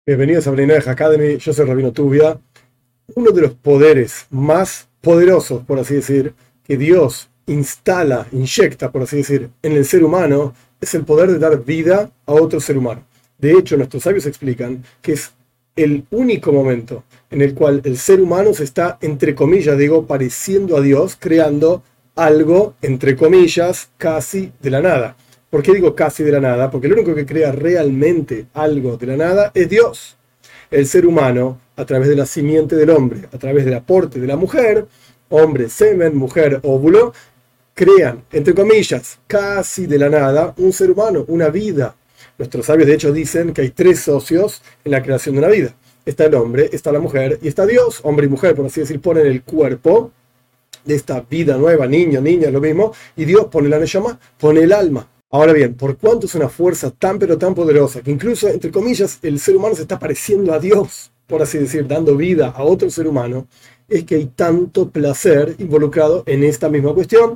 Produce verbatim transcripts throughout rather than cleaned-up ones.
Bienvenidos a Brainerd Academy, yo soy Rabino Tubia. Uno de los poderes más poderosos, por así decir, que Dios instala, inyecta, por así decir, en el ser humano, es el poder de dar vida a otro ser humano. De hecho, nuestros sabios explican que es el único momento en el cual el ser humano se está, entre comillas, digo, pareciendo a Dios, creando algo, entre comillas, casi de la nada. ¿Por qué digo casi de la nada? Porque el único que crea realmente algo de la nada es Dios. El ser humano, a través de la simiente del hombre, a través del aporte de la mujer, hombre, semen, mujer, óvulo, crean, entre comillas, casi de la nada, un ser humano, una vida. Nuestros sabios, de hecho, dicen que hay tres socios en la creación de una vida. Está el hombre, está la mujer y está Dios. Hombre y mujer, por así decir, ponen el cuerpo de esta vida nueva, niño, niña, lo mismo, y Dios pone la neshama, pone el alma. Ahora bien, por cuánto es una fuerza tan pero tan poderosa que incluso, entre comillas, el ser humano se está pareciendo a Dios, por así decir, dando vida a otro ser humano, es que hay tanto placer involucrado en esta misma cuestión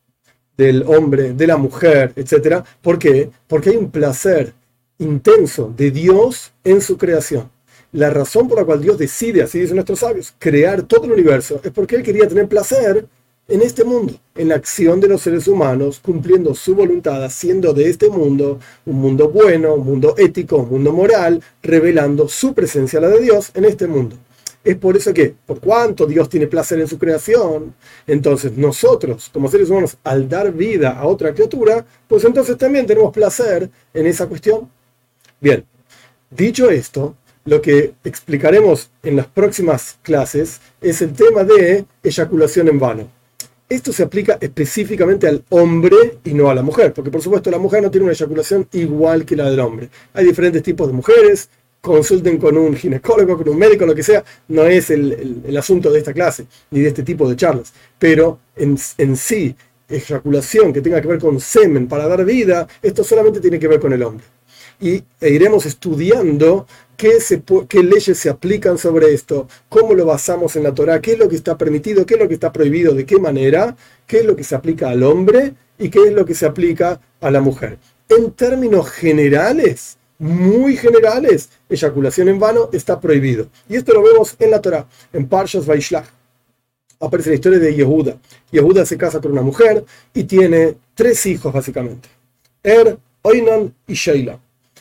del hombre, de la mujer, etcétera. ¿Por qué? Porque hay un placer intenso de Dios en su creación. La razón por la cual Dios decide, así dicen nuestros sabios, crear todo el universo es porque Él quería tener placer en este mundo, en la acción de los seres humanos, cumpliendo su voluntad, haciendo de este mundo un mundo bueno, un mundo ético, un mundo moral, revelando su presencia, la de Dios, en este mundo. Es por eso que, por cuanto Dios tiene placer en su creación, entonces nosotros, como seres humanos, al dar vida a otra criatura, pues entonces también tenemos placer en esa cuestión. Bien, dicho esto, lo que explicaremos en las próximas clases es el tema de eyaculación en vano. Esto se aplica específicamente al hombre y no a la mujer, porque por supuesto la mujer no tiene una eyaculación igual que la del hombre. Hay diferentes tipos de mujeres, consulten con un ginecólogo, con un médico, lo que sea, no es el, el, el asunto de esta clase, ni de este tipo de charlas, pero en, en sí, eyaculación que tenga que ver con semen para dar vida, esto solamente tiene que ver con el hombre. Y e iremos estudiando qué, se, qué leyes se aplican sobre esto, cómo lo basamos en la Torá, qué es lo que está permitido, qué es lo que está prohibido, de qué manera, qué es lo que se aplica al hombre y qué es lo que se aplica a la mujer. En términos generales, muy generales, eyaculación en vano está prohibido. Y esto lo vemos en la Torá, en Parshas Vaishlach. Aparece la historia de Yehuda. Yehuda se casa con una mujer y tiene tres hijos básicamente. Er, Oinan y Sheila.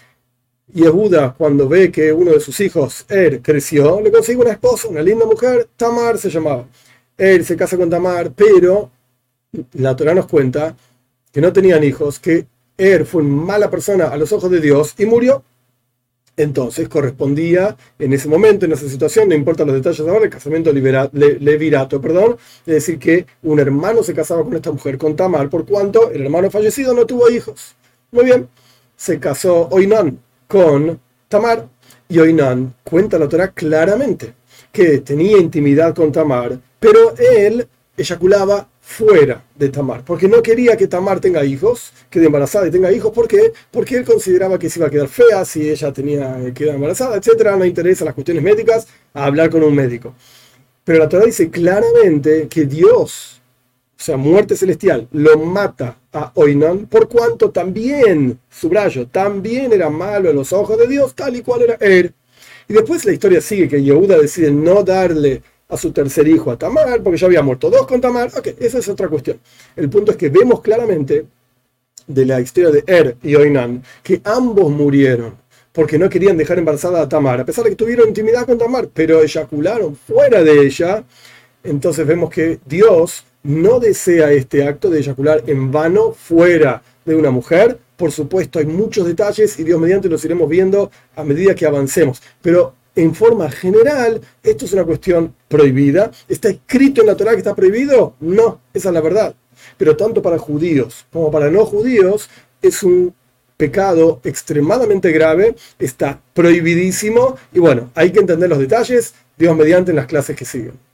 Yehuda, cuando ve que uno de sus hijos, Er, creció, le consigue una esposa, una linda mujer, Tamar se llamaba. Él se casa con Tamar, pero la Torá nos cuenta que no tenían hijos, que Er fue una mala persona a los ojos de Dios y murió. Entonces correspondía en ese momento, en esa situación, no importa los detalles ahora, el casamiento libera, le, levirato, perdón, es decir, que un hermano se casaba con esta mujer, con Tamar, por cuanto el hermano fallecido no tuvo hijos. Muy bien, se casó Oinan con Tamar, y Oinan cuenta la Torá claramente que tenía intimidad con Tamar, pero él eyaculaba fuera de Tamar, porque no quería que Tamar tenga hijos, quede embarazada y tenga hijos. ¿Por qué? Porque él consideraba que se iba a quedar fea si ella tenía quedar embarazada, etcétera. No interesa las cuestiones médicas, a hablar con un médico. Pero la Torá dice claramente que Dios, o sea, muerte celestial, lo mata a Oinan, por cuanto también, subrayo, también era malo en los ojos de Dios, tal y cual era él. Y después la historia sigue que Yehuda decide no darle a su tercer hijo a Tamar, porque ya había muerto dos con Tamar. Ok, esa es otra cuestión. El punto es que vemos claramente de la historia de Er y Oinan que ambos murieron porque no querían dejar embarazada a Tamar, a pesar de que tuvieron intimidad con Tamar, pero eyacularon fuera de ella. Entonces vemos que Dios no desea este acto de eyacular en vano fuera de una mujer. Por supuesto, hay muchos detalles y Dios mediante los iremos viendo a medida que avancemos. Pero en forma general, esto es una cuestión prohibida. ¿Está escrito en la Torá que está prohibido? No, esa es la verdad. Pero tanto para judíos como para no judíos es un pecado extremadamente grave, está prohibidísimo. Y bueno, hay que entender los detalles, Dios mediante, en las clases que siguen.